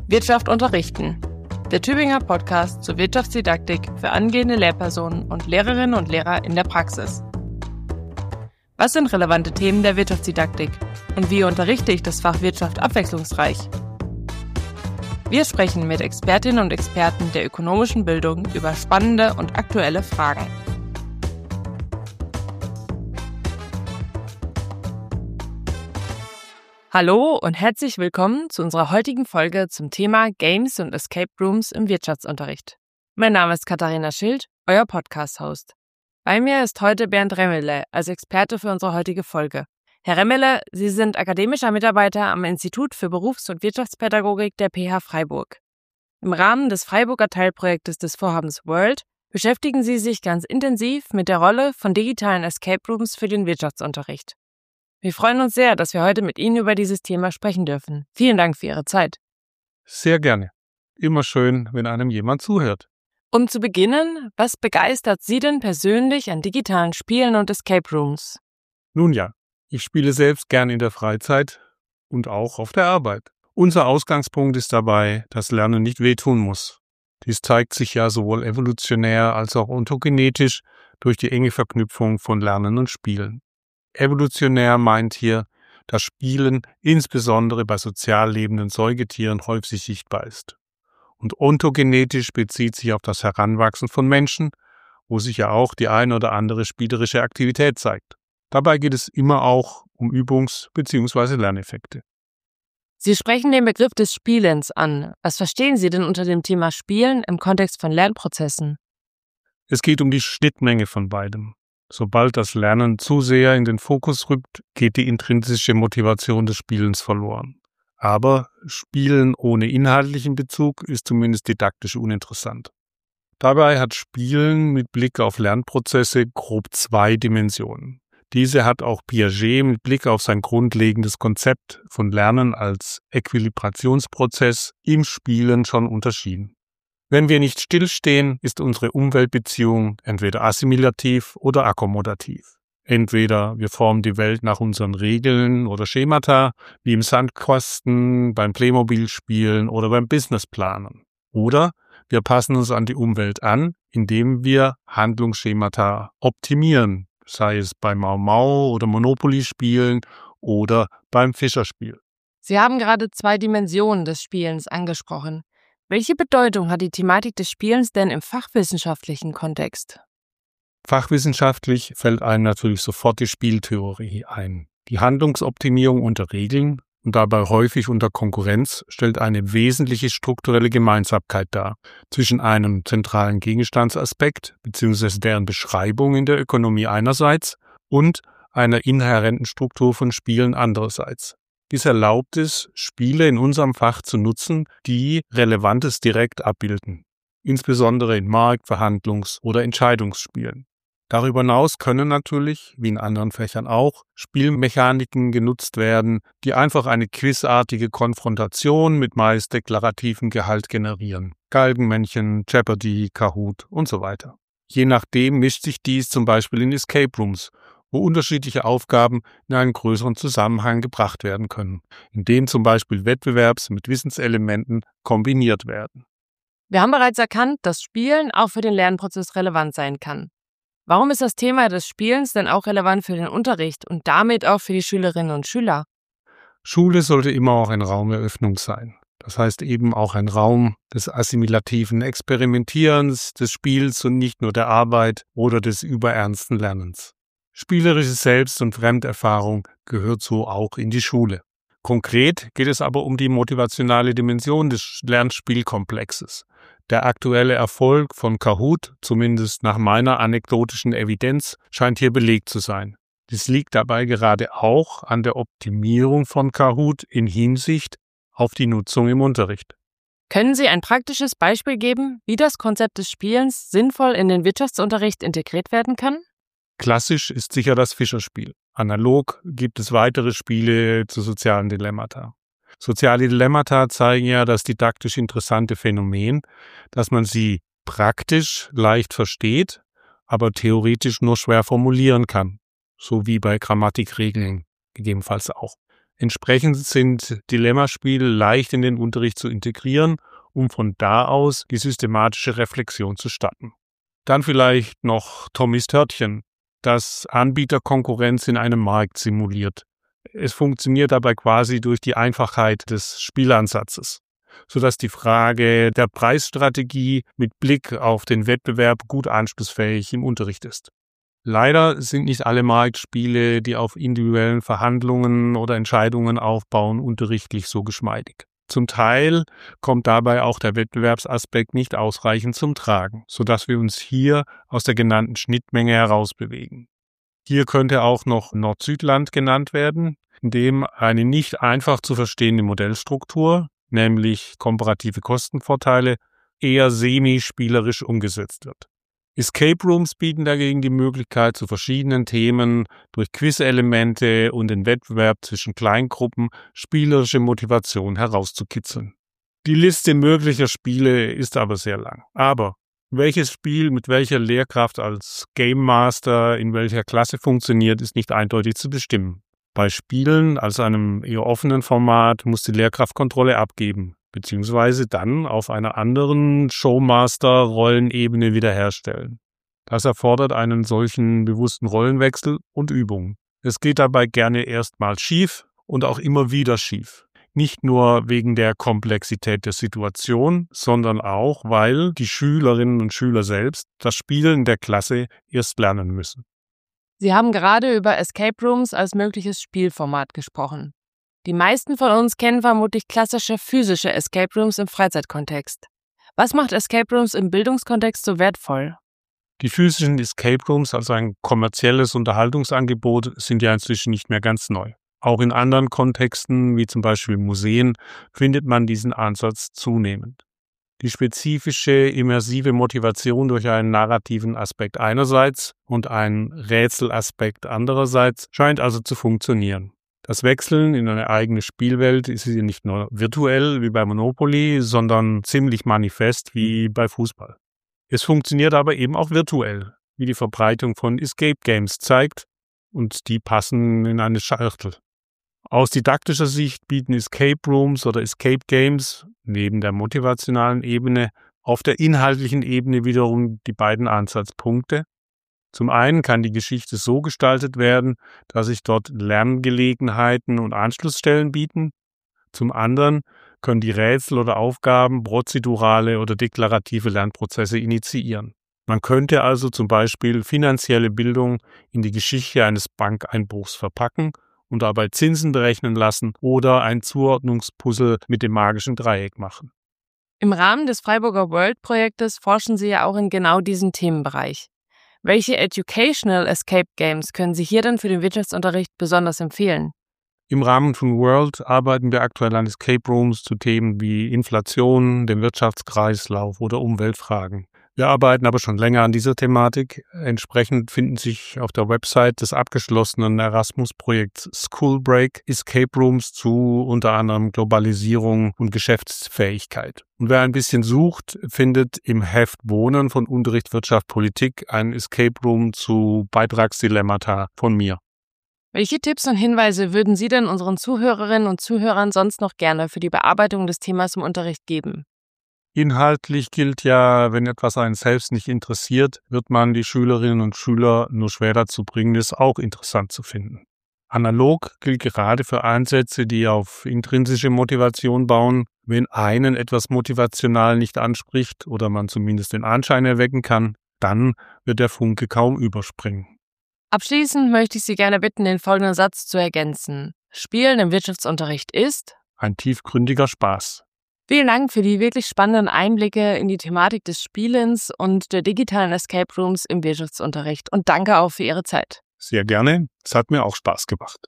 Wirtschaft unterrichten. Der Tübinger Podcast zur Wirtschaftsdidaktik für angehende Lehrpersonen und Lehrerinnen und Lehrer in der Praxis. Was sind relevante Themen der Wirtschaftsdidaktik und wie unterrichte ich das Fach Wirtschaft abwechslungsreich? Wir sprechen mit Expertinnen und Experten der ökonomischen Bildung über spannende und aktuelle Fragen. Hallo und herzlich willkommen zu unserer heutigen Folge zum Thema Games und Escape Rooms im Wirtschaftsunterricht. Mein Name ist Katharina Schild, euer Podcast-Host. Bei mir ist heute Bernd Remmele als Experte für unsere heutige Folge. Herr Remmele, Sie sind akademischer Mitarbeiter am Institut für Berufs- und Wirtschaftspädagogik der PH Freiburg. Im Rahmen des Freiburger Teilprojektes des Vorhabens World beschäftigen Sie sich ganz intensiv mit der Rolle von digitalen Escape Rooms für den Wirtschaftsunterricht. Wir freuen uns sehr, dass wir heute mit Ihnen über dieses Thema sprechen dürfen. Vielen Dank für Ihre Zeit. Sehr gerne. Immer schön, wenn einem jemand zuhört. Um zu beginnen, was begeistert Sie denn persönlich an digitalen Spielen und Escape Rooms? Nun ja, ich spiele selbst gern in der Freizeit und auch auf der Arbeit. Unser Ausgangspunkt ist dabei, dass Lernen nicht wehtun muss. Dies zeigt sich ja sowohl evolutionär als auch ontogenetisch durch die enge Verknüpfung von Lernen und Spielen. Evolutionär meint hier, dass Spielen insbesondere bei sozial lebenden Säugetieren häufig sichtbar ist. Und ontogenetisch bezieht sich auf das Heranwachsen von Menschen, wo sich ja auch die ein oder andere spielerische Aktivität zeigt. Dabei geht es immer auch um Übungs- bzw. Lerneffekte. Sie sprechen den Begriff des Spielens an. Was verstehen Sie denn unter dem Thema Spielen im Kontext von Lernprozessen? Es geht um die Schnittmenge von beidem. Sobald das Lernen zu sehr in den Fokus rückt, geht die intrinsische Motivation des Spielens verloren. Aber Spielen ohne inhaltlichen Bezug ist zumindest didaktisch uninteressant. Dabei hat Spielen mit Blick auf Lernprozesse grob 2 Dimensionen. Diese hat auch Piaget mit Blick auf sein grundlegendes Konzept von Lernen als Äquilibrationsprozess im Spielen schon unterschieden. Wenn wir nicht stillstehen, ist unsere Umweltbeziehung entweder assimilativ oder akkommodativ. Entweder wir formen die Welt nach unseren Regeln oder Schemata, wie im Sandkasten, beim Playmobil-Spielen oder beim Businessplanen. Oder wir passen uns an die Umwelt an, indem wir Handlungsschemata optimieren, sei es beim Mau-Mau- oder Monopoly-Spielen oder beim Fischerspiel. Sie haben gerade 2 Dimensionen des Spielens angesprochen. Welche Bedeutung hat die Thematik des Spielens denn im fachwissenschaftlichen Kontext? Fachwissenschaftlich fällt einem natürlich sofort die Spieltheorie ein. Die Handlungsoptimierung unter Regeln und dabei häufig unter Konkurrenz stellt eine wesentliche strukturelle Gemeinsamkeit dar zwischen einem zentralen Gegenstandsaspekt bzw. deren Beschreibung in der Ökonomie einerseits und einer inhärenten Struktur von Spielen andererseits. Dies erlaubt es, Spiele in unserem Fach zu nutzen, die Relevantes direkt abbilden, insbesondere in Markt-, Verhandlungs- oder Entscheidungsspielen. Darüber hinaus können natürlich, wie in anderen Fächern auch, Spielmechaniken genutzt werden, die einfach eine quizartige Konfrontation mit meist deklarativem Gehalt generieren. Galgenmännchen, Jeopardy, Kahoot und so weiter. Je nachdem mischt sich dies zum Beispiel in Escape Rooms, wo unterschiedliche Aufgaben in einen größeren Zusammenhang gebracht werden können, indem zum Beispiel Wettbewerbs- mit Wissenselementen kombiniert werden. Wir haben bereits erkannt, dass Spielen auch für den Lernprozess relevant sein kann. Warum ist das Thema des Spielens denn auch relevant für den Unterricht und damit auch für die Schülerinnen und Schüler? Schule sollte immer auch ein Raum der Öffnung sein. Das heißt eben auch ein Raum des assimilativen Experimentierens, des Spiels und nicht nur der Arbeit oder des überernsten Lernens. Spielerische Selbst- und Fremderfahrung gehört so auch in die Schule. Konkret geht es aber um die motivationale Dimension des Lernspielkomplexes. Der aktuelle Erfolg von Kahoot, zumindest nach meiner anekdotischen Evidenz, scheint hier belegt zu sein. Dies liegt dabei gerade auch an der Optimierung von Kahoot in Hinsicht auf die Nutzung im Unterricht. Können Sie ein praktisches Beispiel geben, wie das Konzept des Spielens sinnvoll in den Wirtschaftsunterricht integriert werden kann? Klassisch ist sicher das Fischerspiel. Analog gibt es weitere Spiele zu sozialen Dilemmata. Soziale Dilemmata zeigen ja das didaktisch interessante Phänomen, dass man sie praktisch leicht versteht, aber theoretisch nur schwer formulieren kann, so wie bei Grammatikregeln gegebenenfalls auch. Entsprechend sind Dilemmaspiele leicht in den Unterricht zu integrieren, um von da aus die systematische Reflexion zu starten. Dann vielleicht noch Tommys Törtchen, das Anbieterkonkurrenz in einem Markt simuliert. Es funktioniert dabei quasi durch die Einfachheit des Spielansatzes, sodass die Frage der Preisstrategie mit Blick auf den Wettbewerb gut anschlussfähig im Unterricht ist. Leider sind nicht alle Marktspiele, die auf individuellen Verhandlungen oder Entscheidungen aufbauen, unterrichtlich so geschmeidig. Zum Teil kommt dabei auch der Wettbewerbsaspekt nicht ausreichend zum Tragen, sodass wir uns hier aus der genannten Schnittmenge herausbewegen. Hier könnte auch noch Nord-Süd-Land genannt werden, in dem eine nicht einfach zu verstehende Modellstruktur, nämlich komparative Kostenvorteile, eher semi-spielerisch umgesetzt wird. Escape Rooms bieten dagegen die Möglichkeit, zu verschiedenen Themen durch Quiz-Elemente und den Wettbewerb zwischen Kleingruppen spielerische Motivation herauszukitzeln. Die Liste möglicher Spiele ist aber sehr lang. Aber welches Spiel mit welcher Lehrkraft als Game Master in welcher Klasse funktioniert, ist nicht eindeutig zu bestimmen. Bei Spielen als einem eher offenen Format muss die Lehrkraft Kontrolle abgeben, beziehungsweise dann auf einer anderen Showmaster-Rollenebene wiederherstellen. Das erfordert einen solchen bewussten Rollenwechsel und Übung. Es geht dabei gerne erstmal schief und auch immer wieder schief. Nicht nur wegen der Komplexität der Situation, sondern auch, weil die Schülerinnen und Schüler selbst das Spielen der Klasse erst lernen müssen. Sie haben gerade über Escape Rooms als mögliches Spielformat gesprochen. Die meisten von uns kennen vermutlich klassische physische Escape Rooms im Freizeitkontext. Was macht Escape Rooms im Bildungskontext so wertvoll? Die physischen Escape Rooms als ein kommerzielles Unterhaltungsangebot sind ja inzwischen nicht mehr ganz neu. Auch in anderen Kontexten, wie zum Beispiel Museen, findet man diesen Ansatz zunehmend. Die spezifische immersive Motivation durch einen narrativen Aspekt einerseits und einen Rätselaspekt andererseits scheint also zu funktionieren. Das Wechseln in eine eigene Spielwelt ist hier nicht nur virtuell wie bei Monopoly, sondern ziemlich manifest wie bei Fußball. Es funktioniert aber eben auch virtuell, wie die Verbreitung von Escape Games zeigt, und die passen in eine Schachtel. Aus didaktischer Sicht bieten Escape Rooms oder Escape Games neben der motivationalen Ebene auf der inhaltlichen Ebene wiederum die beiden Ansatzpunkte. Zum einen kann die Geschichte so gestaltet werden, dass sich dort Lerngelegenheiten und Anschlussstellen bieten. Zum anderen können die Rätsel oder Aufgaben prozedurale oder deklarative Lernprozesse initiieren. Man könnte also zum Beispiel finanzielle Bildung in die Geschichte eines Bankeinbruchs verpacken und dabei Zinsen berechnen lassen oder ein Zuordnungspuzzle mit dem magischen Dreieck machen. Im Rahmen des Freiburger World-Projektes forschen Sie ja auch in genau diesem Themenbereich. Welche Educational Escape Games können Sie hier denn für den Wirtschaftsunterricht besonders empfehlen? Im Rahmen von World arbeiten wir aktuell an Escape Rooms zu Themen wie Inflation, dem Wirtschaftskreislauf oder Umweltfragen. Wir arbeiten aber schon länger an dieser Thematik. Entsprechend finden sich auf der Website des abgeschlossenen Erasmus-Projekts School Break Escape Rooms zu unter anderem Globalisierung und Geschäftsfähigkeit. Und wer ein bisschen sucht, findet im Heft Wohnen von Unterricht, Wirtschaft, Politik einen Escape Room zu Beitragsdilemmata von mir. Welche Tipps und Hinweise würden Sie denn unseren Zuhörerinnen und Zuhörern sonst noch gerne für die Bearbeitung des Themas im Unterricht geben? Inhaltlich gilt ja, wenn etwas einen selbst nicht interessiert, wird man die Schülerinnen und Schüler nur schwer dazu bringen, es auch interessant zu finden. Analog gilt gerade für Ansätze, die auf intrinsische Motivation bauen. Wenn einen etwas motivational nicht anspricht oder man zumindest den Anschein erwecken kann, dann wird der Funke kaum überspringen. Abschließend möchte ich Sie gerne bitten, den folgenden Satz zu ergänzen. Spielen im Wirtschaftsunterricht ist ein tiefgründiger Spaß. Vielen Dank für die wirklich spannenden Einblicke in die Thematik des Spielens und der digitalen Escape Rooms im Wirtschaftsunterricht und danke auch für Ihre Zeit. Sehr gerne, es hat mir auch Spaß gemacht.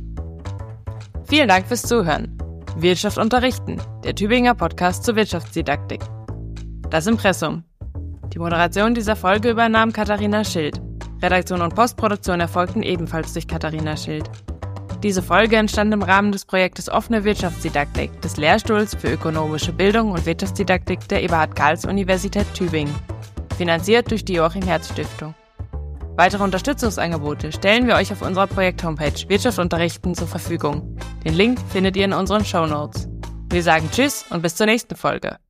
Vielen Dank fürs Zuhören. Wirtschaft unterrichten, der Tübinger Podcast zur Wirtschaftsdidaktik. Das Impressum. Die Moderation dieser Folge übernahm Katharina Schild. Redaktion und Postproduktion erfolgten ebenfalls durch Katharina Schild. Diese Folge entstand im Rahmen des Projektes Offene Wirtschaftsdidaktik des Lehrstuhls für ökonomische Bildung und Wirtschaftsdidaktik der Eberhard-Karls-Universität Tübingen, finanziert durch die Joachim-Herz-Stiftung. Weitere Unterstützungsangebote stellen wir euch auf unserer Projekt-Homepage Wirtschaft unterrichten zur Verfügung. Den Link findet ihr in unseren Shownotes. Wir sagen Tschüss und bis zur nächsten Folge.